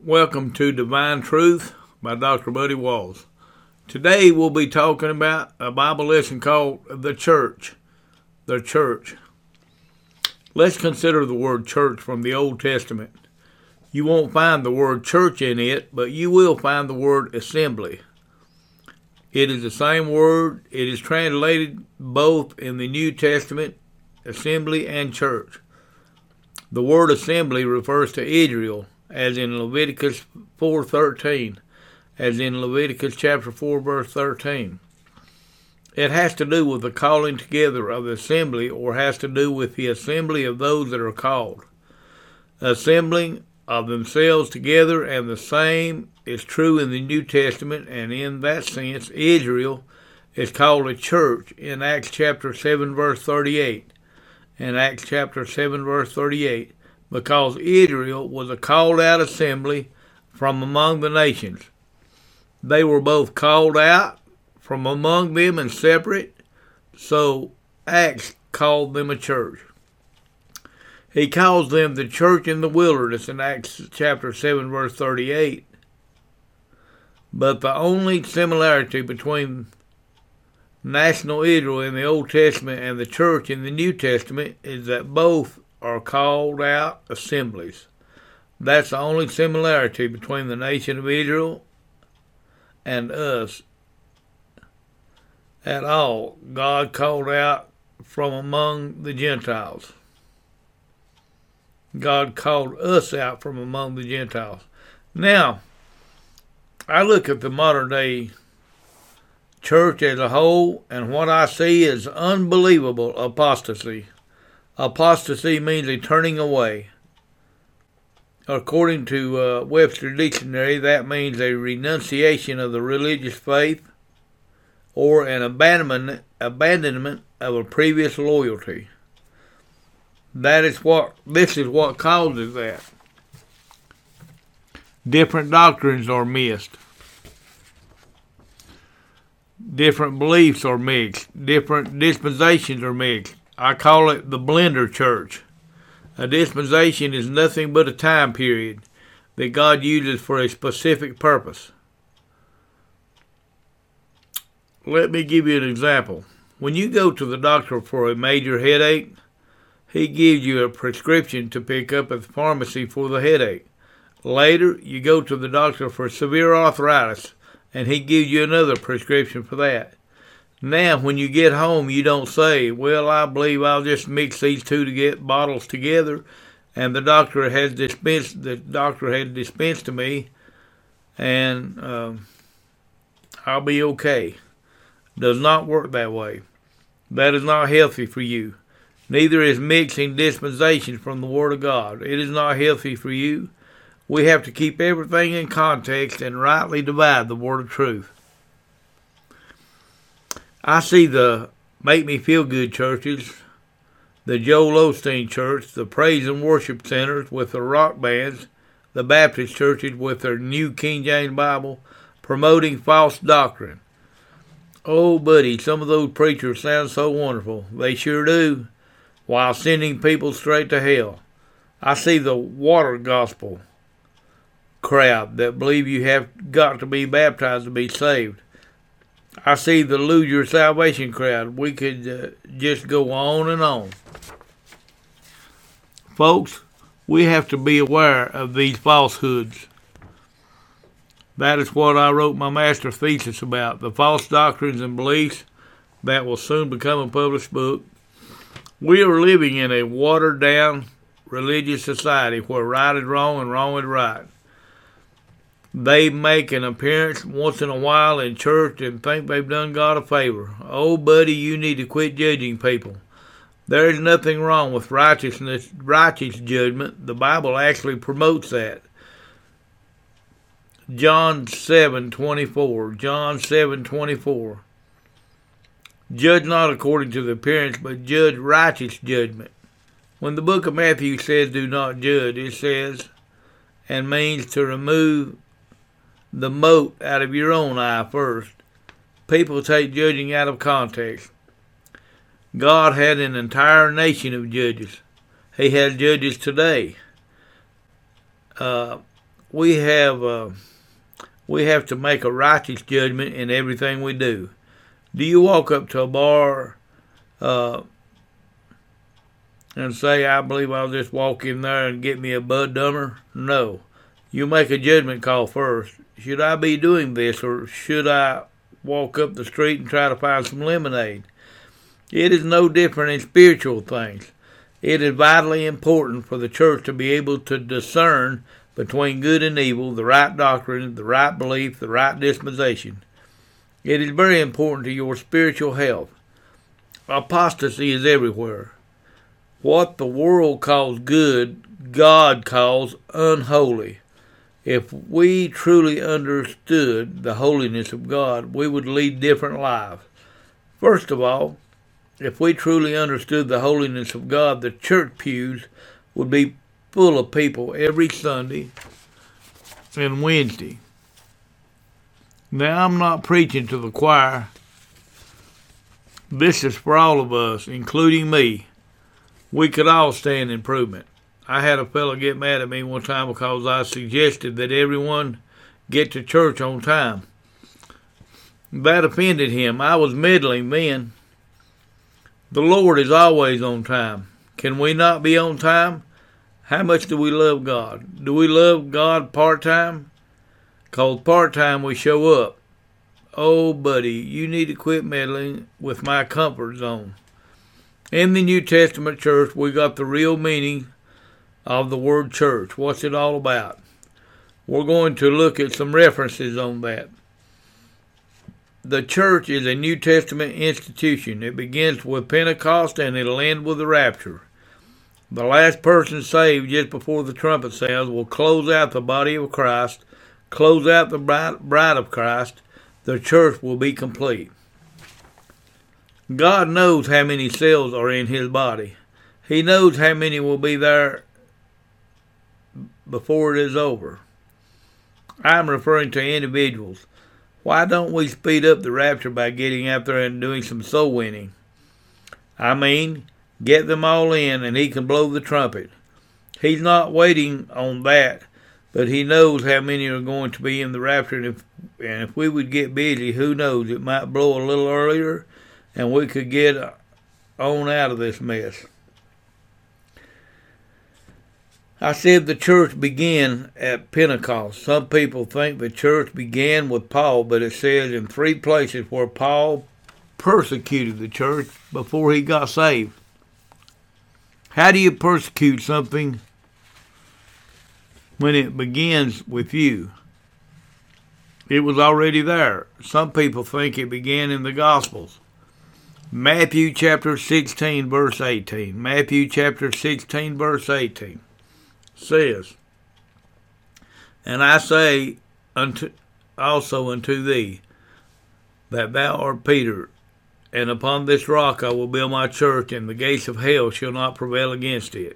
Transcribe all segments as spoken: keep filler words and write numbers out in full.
Welcome to Divine Truth by Doctor Buddy Walls. Today we'll be talking about a Bible lesson called The Church. The Church. Let's consider the word church from the Old Testament. You won't find the word church in it, but you will find the word assembly. It is the same word. It is translated both in the New Testament, assembly and church. The word assembly refers to Israel, as in Leviticus four thirteen, as in Leviticus chapter four, verse thirteen. It has to do with the calling together of the assembly, or has to do with the assembly of those that are called. Assembling of themselves together, and the same is true in the New Testament, and in that sense, Israel is called a church in Acts chapter seven, verse thirty-eight. In Acts chapter seven, verse thirty-eight, because Israel was a called-out assembly from among the nations. They were both called out from among them and separate, so Acts called them a church. He calls them the church in the wilderness in Acts chapter seven, verse thirty-eight. But the only similarity between national Israel in the Old Testament and the church in the New Testament is that both are called out assemblies. That's the only similarity between the nation of Israel and us at all. God called out from among the Gentiles. God called us out from among the Gentiles. Now, I look at the modern day church as a whole, and what I see is unbelievable apostasy. Apostasy means a turning away. According to uh, Webster Dictionary, that means a renunciation of the religious faith or an abandonment, abandonment of a previous loyalty. That is what, this is what causes that. Different doctrines are missed. Different beliefs are mixed. Different dispensations are mixed. I call it the blender church. A dispensation is nothing but a time period that God uses for a specific purpose. Let me give you an example. When you go to the doctor for a major headache, he gives you a prescription to pick up at the pharmacy for the headache. Later, you go to the doctor for severe arthritis, and he gives you another prescription for that. Now, when you get home, you don't say, well, I believe I'll just mix these two to get bottles together, and the doctor has dispensed, the doctor had dispensed to me, and uh, I'll be okay. Does not work that way. That is not healthy for you. Neither is mixing dispensations from the Word of God. It is not healthy for you. We have to keep everything in context and rightly divide the Word of truth. I see the Make Me Feel Good churches, the Joel Osteen church, the praise and worship centers with their rock bands, the Baptist churches with their New King James Bible, promoting false doctrine. Oh, buddy, some of those preachers sound so wonderful. They sure do, while sending people straight to hell. I see the water gospel crowd that believe you have got to be baptized to be saved. I see the lose your salvation crowd. We could uh, just go on and on. Folks, we have to be aware of these falsehoods. That is what I wrote my master thesis about, the false doctrines and beliefs that will soon become a published book. We are living in a watered-down religious society where right is wrong and wrong is right. They make an appearance once in a while in church and think they've done God a favor. Oh, buddy, you need to quit judging people. There is nothing wrong with righteousness, righteous judgment. The Bible actually promotes that. John seven twenty-four. John seven twenty-four. Judge not according to the appearance, but judge righteous judgment. When the book of Matthew says do not judge, it says, and means to remove the mote out of your own eye first. People take judging out of context. God had an entire nation of judges. He has judges today. Uh, we have uh, we have to make a righteous judgment in everything we do. Do you walk up to a bar uh, and say, I believe I'll just walk in there and get me a Bud Dummer? No. You make a judgment call first. Should I be doing this, or should I walk up the street and try to find some lemonade? It is no different in spiritual things. It is vitally important for the church to be able to discern between good and evil, the right doctrine, the right belief, the right dispensation. It is very important to your spiritual health. Apostasy is everywhere. What the world calls good, God calls unholy. If we truly understood the holiness of God, we would lead different lives. First of all, if we truly understood the holiness of God, the church pews would be full of people every Sunday and Wednesday. Now, I'm not preaching to the choir. This is for all of us, including me. We could all stand improvement. I had a fellow get mad at me one time because I suggested that everyone get to church on time. That offended him. I was meddling then. The Lord is always on time. Can we not be on time? How much do we love God? Do we love God part-time? Because part-time we show up. Oh, buddy, you need to quit meddling with my comfort zone. In the New Testament church, we got the real meaning of the word church. What's it all about? We're going to look at some references on that. The church is a New Testament institution. It begins with Pentecost and it'll end with the rapture. The last person saved just before the trumpet sounds will close out the body of Christ, close out the bride of Christ. The church will be complete. God knows how many cells are in his body. He knows how many will be there before it is over. I'm referring to individuals. Why don't we speed up the rapture by getting out there and doing some soul winning? I mean, get them all in and he can blow the trumpet. He's not waiting on that, but he knows how many are going to be in the rapture. And if, and if we would get busy, who knows, it might blow a little earlier and we could get on out of this mess. I said the church began at Pentecost. Some people think the church began with Paul, but it says in three places where Paul persecuted the church before he got saved. How do you persecute something when it begins with you? It was already there. Some people think it began in the Gospels. Matthew chapter sixteen, verse eighteen. Matthew chapter sixteen, verse eighteen. Says, and I say unto also unto thee that thou art Peter, and upon this rock I will build my church, and the gates of hell shall not prevail against it.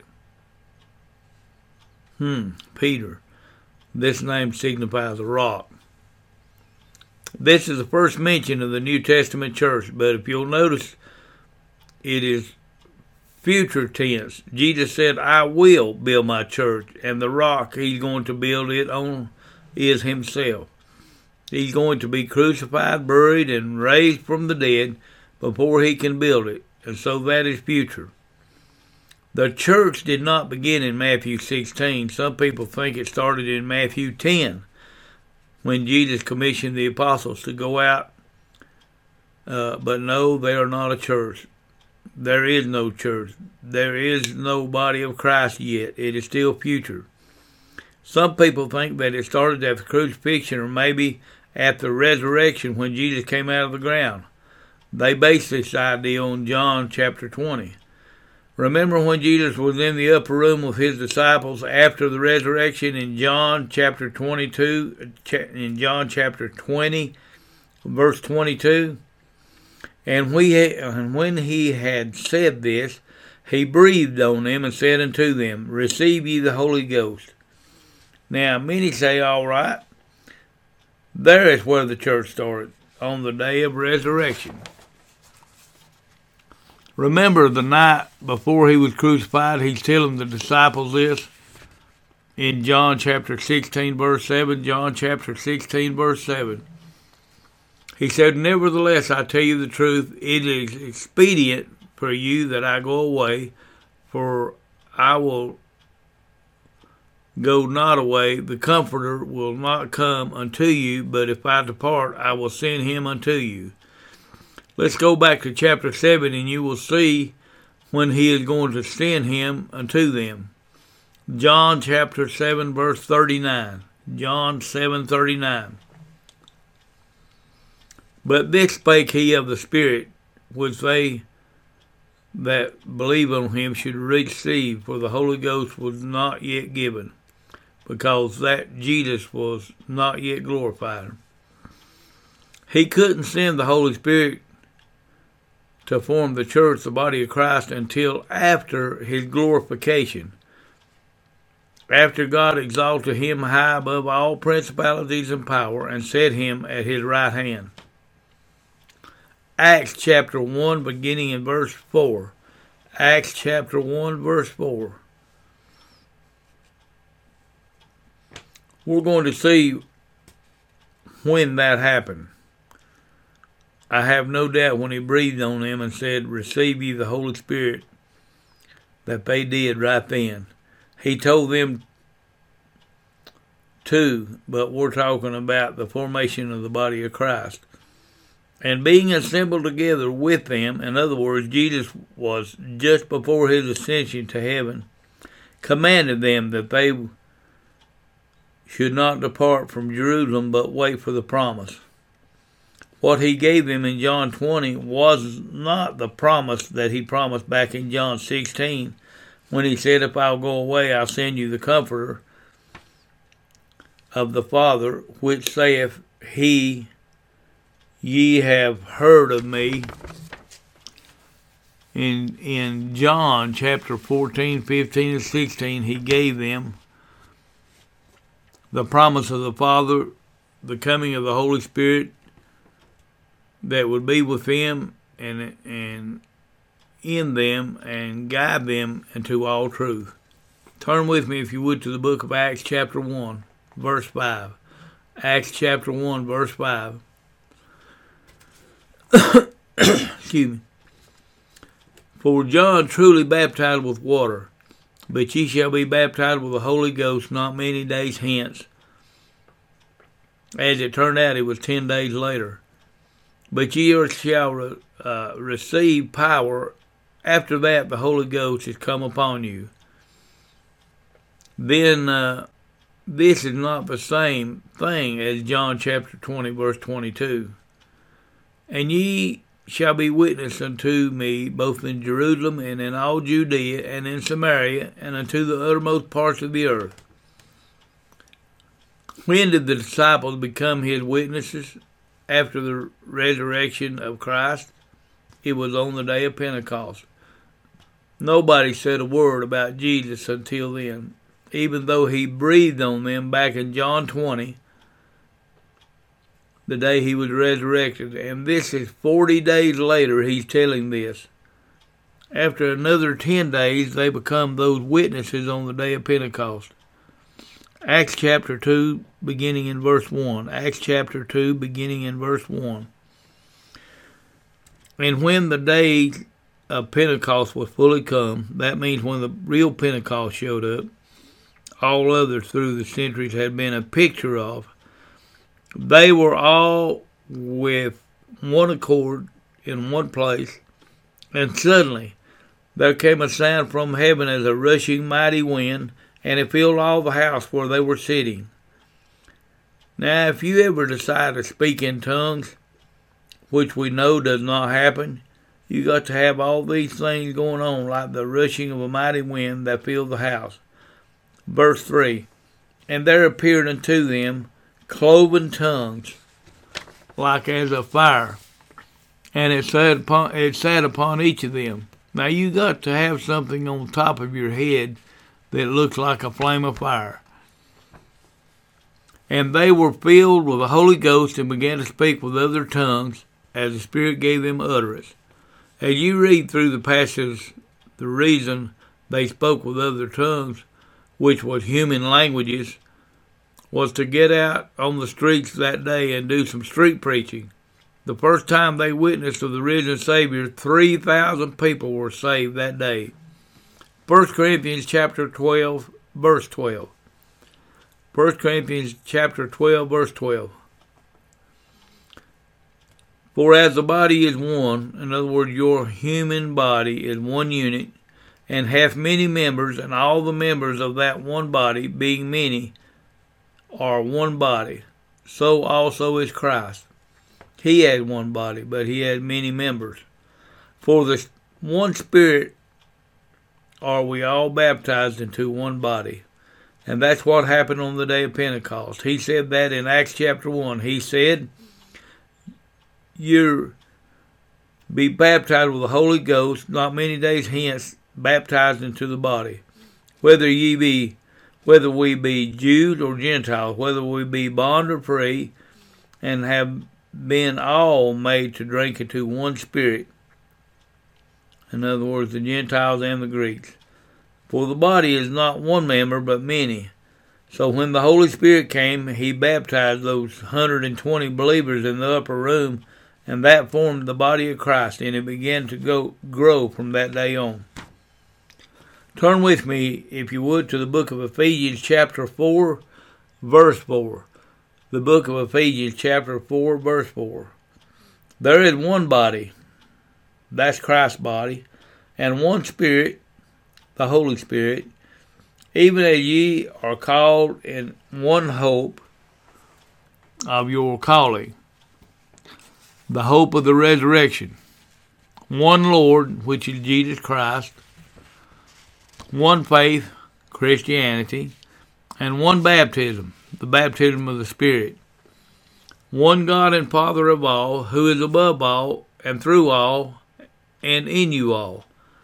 Hmm, Peter. This name signifies a rock. This is the first mention of the New Testament church, but if you'll notice, it is future tense. Jesus said, I will build my church, and the rock he's going to build it on is himself. He's going to be crucified, buried, and raised from the dead before he can build it, and so that is future. The church did not begin in Matthew sixteen. Some people think it started in Matthew ten, when Jesus commissioned the apostles to go out, uh, but no, they are not a church. There is no church. There is no body of Christ yet. It is still future. Some people think that it started at the crucifixion or maybe at the resurrection when Jesus came out of the ground. They base this idea on John chapter twenty. Remember when Jesus was in the upper room with his disciples after the resurrection in John chapter twenty-two, in John chapter twenty, verse twenty-two? And when he had said this, he breathed on them and said unto them, Receive ye the Holy Ghost. Now, many say, all right, there is where the church started, on the day of resurrection. Remember the night before he was crucified, he's telling the disciples this. in John chapter sixteen, verse seven. John chapter sixteen, verse seven. He said, "Nevertheless, I tell you the truth, it is expedient for you that I go away, for I will go not away. The Comforter will not come unto you, but if I depart, I will send him unto you." Let's go back to chapter seven, and you will see when he is going to send him unto them. John chapter seven, verse thirty-nine. John seven, thirty-nine. "But this spake he of the Spirit, which they that believe on him should receive, for the Holy Ghost was not yet given, because that Jesus was not yet glorified." He couldn't send the Holy Spirit to form the church, the body of Christ, until after his glorification, after God exalted him high above all principalities and power and set him at his right hand. Acts chapter one, beginning in verse four. Acts chapter one, verse four. We're going to see when that happened. "I have no doubt when he breathed on them and said, 'Receive ye the Holy Spirit,' that they did right then." He told them too, but we're talking about the formation of the body of Christ. "And being assembled together with them," in other words, Jesus was just before his ascension to heaven, "commanded them that they should not depart from Jerusalem, but wait for the promise." What he gave them in John twenty was not the promise that he promised back in John sixteen, when he said, "If I'll go away, I'll send you the Comforter of the Father, which saith he, ye have heard of me." In in John chapter fourteen, fifteen, and sixteen, he gave them the promise of the Father, the coming of the Holy Spirit that would be with them and and in them and guide them into all truth. Turn with me, if you would, to the book of Acts chapter one, verse five. Acts chapter one, verse five. Excuse me. "For John truly baptized with water, but ye shall be baptized with the Holy Ghost not many days hence." As it turned out, it was ten days later. "But ye shall uh, receive power. After that, the Holy Ghost is come upon you." Then uh, this is not the same thing as John chapter twenty, verse twenty-two. "And ye shall be witnesses unto me both in Jerusalem and in all Judea and in Samaria and unto the uttermost parts of the earth." When did the disciples become his witnesses? After the resurrection of Christ. It was on the day of Pentecost. Nobody said a word about Jesus until then, even though he breathed on them back in John twenty, the day he was resurrected. And this is forty days later he's telling this. After another ten days, they become those witnesses on the day of Pentecost. Acts chapter two, beginning in verse one. Acts chapter two, beginning in verse one. "And when the day of Pentecost was fully come," that means when the real Pentecost showed up, all others through the centuries had been a picture of, "they were all with one accord in one place, and suddenly there came a sound from heaven as a rushing mighty wind, and it filled all the house where they were sitting." Now, if you ever decide to speak in tongues, which we know does not happen, you got to have all these things going on, like the rushing of a mighty wind that filled the house. Verse three, "And there appeared unto them cloven tongues, like as of fire, and it sat upon, it sat upon each of them." Now, you got to have something on top of your head that looks like a flame of fire. "And they were filled with the Holy Ghost and began to speak with other tongues as the Spirit gave them utterance." As you read through the passage, the reason they spoke with other tongues which was human languages, was to get out on the streets that day and do some street preaching. The first time they witnessed of the risen Savior, three thousand people were saved that day. First Corinthians chapter twelve, verse twelve. First Corinthians chapter twelve, verse twelve. For as the body is one, in other words, your human body is one unit, and hath many members, and all the members of that one body, being many, are one body, so also is Christ. He had one body, but he had many members. For the one Spirit are we all baptized into one body. And that's what happened on the day of Pentecost. He said that in Acts chapter one. He said, you'll be baptized with the Holy Ghost not many days hence, baptized into the body. Whether ye be, whether we be Jews or Gentiles, whether we be bond or free, and have been all made to drink into one Spirit. In other words, the Gentiles and the Greeks. For the body is not one member, but many. So when the Holy Spirit came, he baptized those one hundred twenty believers in the upper room, and that formed the body of Christ, and it began to go grow from that day on. Turn with me, if you would, to the book of Ephesians chapter four, verse four. The book of Ephesians chapter four, verse four. There is one body, that's Christ's body, and one Spirit, the Holy Spirit, even as ye are called in one hope of your calling, the hope of the resurrection. One Lord, which is Jesus Christ, one faith, Christianity, and one baptism, the baptism of the Spirit. One God and Father of all, who is above all, and through all, and in you all.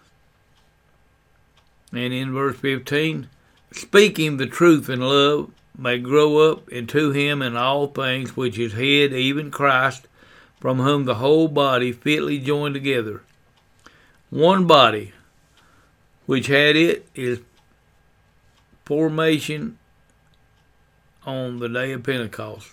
And in verse fifteen, speaking the truth in love, may grow up into him in all things, which is head, even Christ, from whom the whole body fitly joined together. One body, which had it, is formation on the day of Pentecost.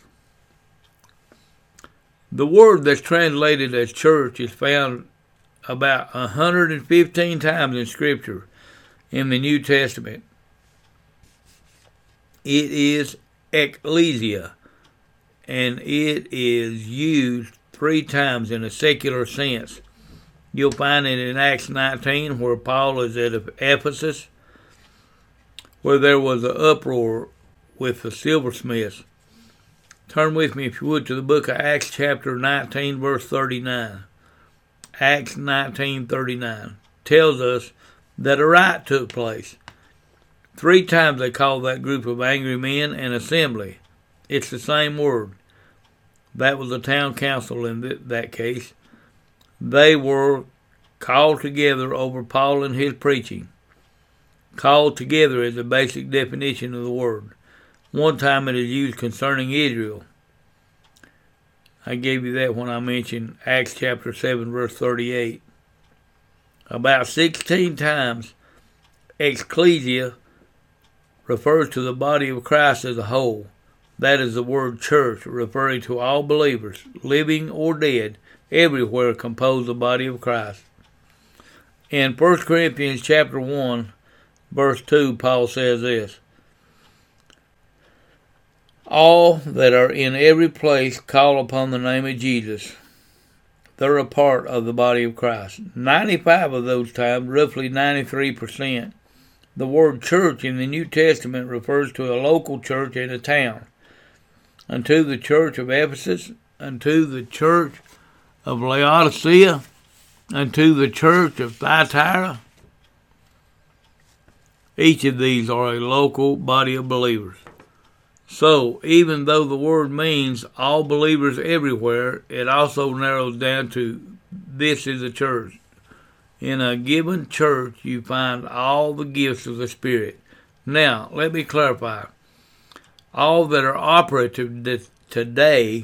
The word that's translated as church is found about one hundred fifteen times in Scripture in the New Testament. It is ecclesia, and it is used three times in a secular sense. You'll find it in Acts nineteen, where Paul is at Ephesus, where there was an uproar with the silversmiths. Turn with me, if you would, to the book of Acts chapter nineteen, verse thirty-nine. Acts nineteen thirty-nine tells us that a riot took place. Three times they called that group of angry men an assembly. It's the same word. That was the town council in th- that case. They were called together over Paul and his preaching. Called together is the basic definition of the word. One time it is used concerning Israel. I gave you that when I mentioned Acts chapter seven, verse thirty-eight. About sixteen times, ecclesia refers to the body of Christ as a whole. That is the word church, referring to all believers, living or dead, everywhere compose the body of Christ. In First Corinthians chapter one, verse two, Paul says this: all that are in every place call upon the name of Jesus. They're a part of the body of Christ. ninety-five of those times, roughly ninety-three percent, the word church in the New Testament refers to a local church in a town. Unto the church of Ephesus, unto the church of Laodicea, unto the church of Thyatira. Each of these are a local body of believers. So, even though the word means all believers everywhere, it also narrows down to this is a church. In a given church, you find all the gifts of the Spirit. Now, let me clarify. All that are operative today,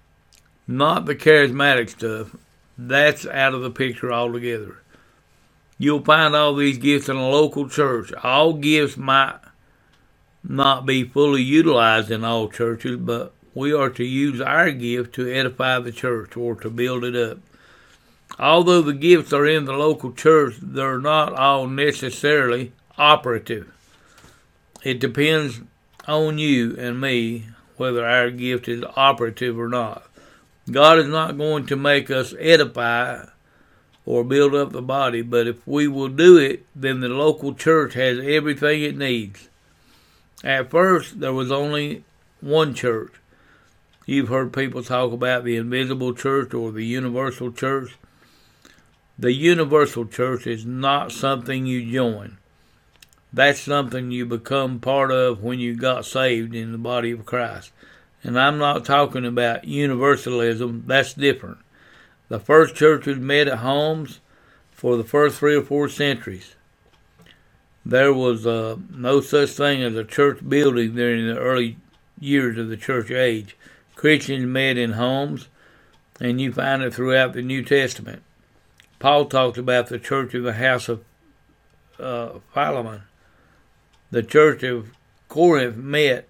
not the charismatic stuff, that's out of the picture altogether. You'll find all these gifts in a local church. All gifts might not be fully utilized in all churches, but we are to use our gift to edify the church or to build it up. Although the gifts are in the local church, they're not all necessarily operative. It depends on you and me whether our gift is operative or not. God is not going to make us edify or build up the body, but if we will do it, then the local church has everything it needs. At first, there was only one church. You've heard people talk about the invisible church or the universal church. The universal church is not something you join. That's something you become part of when you got saved in the body of Christ. And I'm not talking about universalism. That's different. The first churches met at homes for the first three or four centuries. There was uh, no such thing as a church building during the early years of the church age. Christians met in homes, and you find it throughout the New Testament. Paul talked about the church of the house of uh, Philemon. The church of Corinth met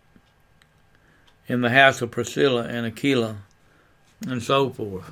in the house of Priscilla and Aquila, and so forth.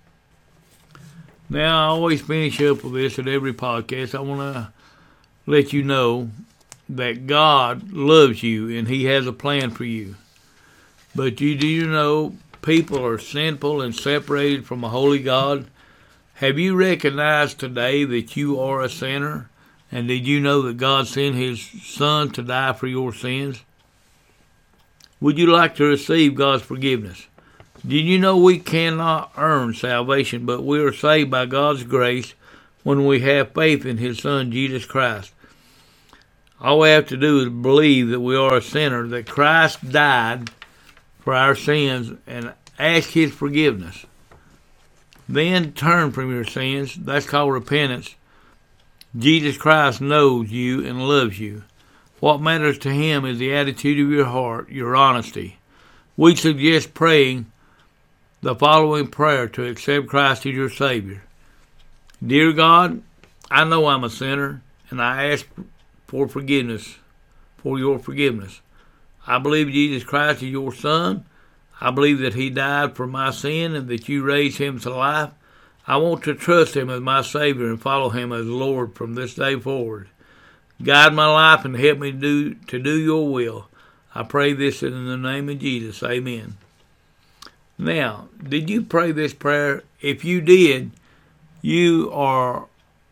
Now, I always finish up with this at every podcast. I want to let you know that God loves you and He has a plan for you. But you do you know people are sinful and separated from a holy God? Have you recognized today that you are a sinner? And did you know that God sent His Son to die for your sins? Would you like to receive God's forgiveness? Did you know we cannot earn salvation, but we are saved by God's grace when we have faith in His Son, Jesus Christ? All we have to do is believe that we are a sinner, that Christ died for our sins, and ask His forgiveness. Then turn from your sins. That's called repentance. Jesus Christ knows you and loves you. What matters to Him is the attitude of your heart, your honesty. We suggest praying the following prayer to accept Christ as your Savior. Dear God, I know I'm a sinner, and I ask for forgiveness, for your forgiveness. I believe Jesus Christ is your Son. I believe that He died for my sin and that you raised Him to life. I want to trust Him as my Savior and follow Him as Lord from this day forward. Guide my life and help me do to do your will. I pray this in the name of Jesus. Amen. Now, did you pray this prayer? If you did, you are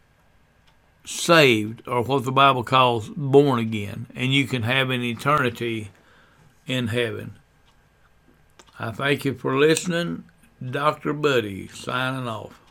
saved, or what the Bible calls born again, and you can have an eternity in heaven. I thank you for listening. Doctor Buddy signing off.